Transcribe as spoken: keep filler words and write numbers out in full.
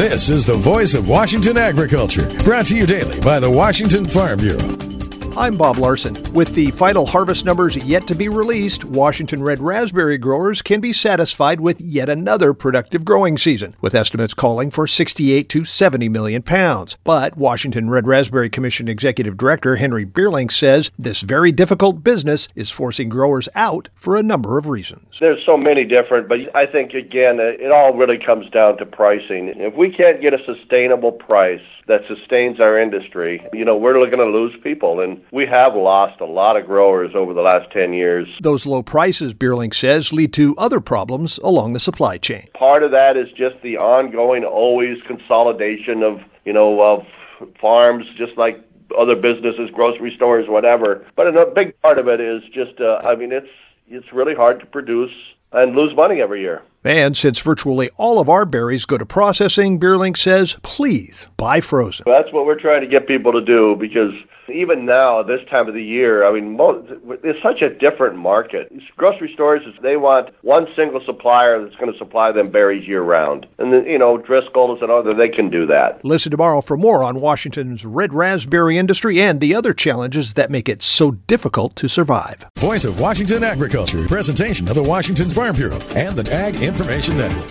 This is the voice of Washington agriculture, brought to you daily by the Washington Farm Bureau. I'm Bob Larson. With the final harvest numbers yet to be released, Washington red raspberry growers can be satisfied with yet another productive growing season, with estimates calling for sixty-eight to seventy million pounds. But Washington Red Raspberry Commission Executive Director Henry Bierling says this very difficult business is forcing growers out for a number of reasons. There's so many different, but I think, again, it all really comes down to pricing. If we can't get a sustainable price that sustains our industry, you know, we're going to lose people. And we have lost a lot of growers over the last ten years. Those low prices, Bierling says, lead to other problems along the supply chain. Part of that is just the ongoing, always consolidation of, you know, of farms, just like other businesses, grocery stores, whatever. But a big part of it is just, uh, I mean, it's it's really hard to produce and lose money every year. And since virtually all of our berries go to processing, Bierling says, please buy frozen. That's what we're trying to get people to do, because even now, this time of the year, I mean, it's such a different market. Grocery stores, they want one single supplier that's going to supply them berries year-round. And, then, you know, Driscoll's and other, they can do that. Listen tomorrow for more on Washington's red raspberry industry and the other challenges that make it so difficult to survive. Voice of Washington Agriculture, presentation of the Washington Farm Bureau and the Ag Information Network.